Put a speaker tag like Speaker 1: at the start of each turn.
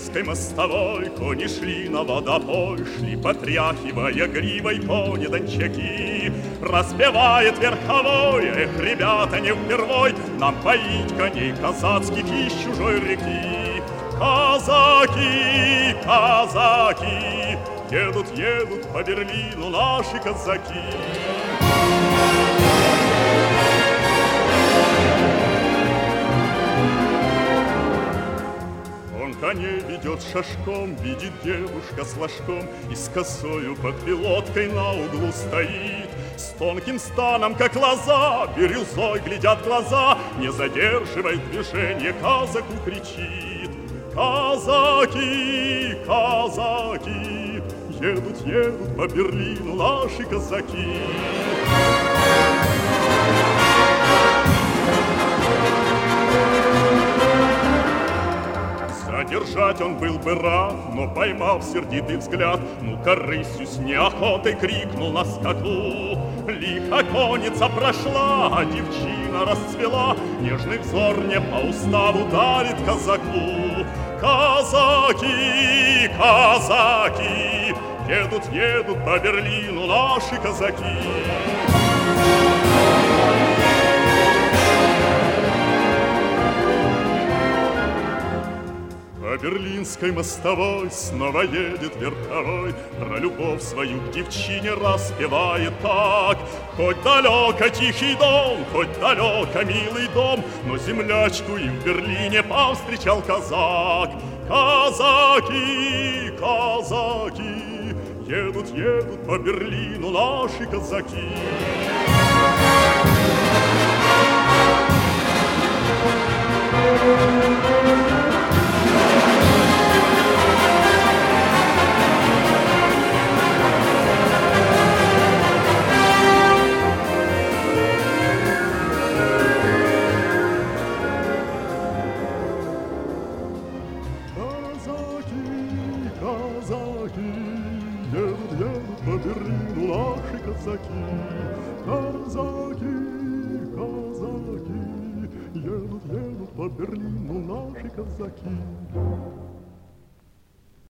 Speaker 1: Берлинской мостовой кони шли на водопой, шли, потряхивая гривой кони дончаки. Распевает верховой: эх, ребята, не впервой нам поить коней казацких из чужой реки. Казаки, казаки, едут, едут по Берлину наши казаки. Он коней ведет шашком, видит девушка с флажком и с косою под пилоткой на углу стоит. С тонким станом, как лоза, бирюзой глядят глаза, не задерживает движение, казаку кричит: казаки, казаки, едут, едут по Берлину наши казаки. Задержать он был бы рад, но поймал сердитый взгляд, ну-ка рысью с неохотой крикнул на скаку. Лихо конница прошла, а девчина расцвела, нежный взор мне по уставу дарит казаку. Казаки, казаки, едут, едут по Берлину наши казаки. По Берлинской мостовой снова едет верховой, про любовь свою к девчине распевает так. Хоть далеко тихий дом, хоть далеко милый дом, но землячку и в Берлине повстречал казак. Казаки, казаки, едут, едут по Берлину наши казаки. Казаки, едут, едут по Берлину наши казаки. Казаки, казаки, едут, едут по Берлину наши казаки.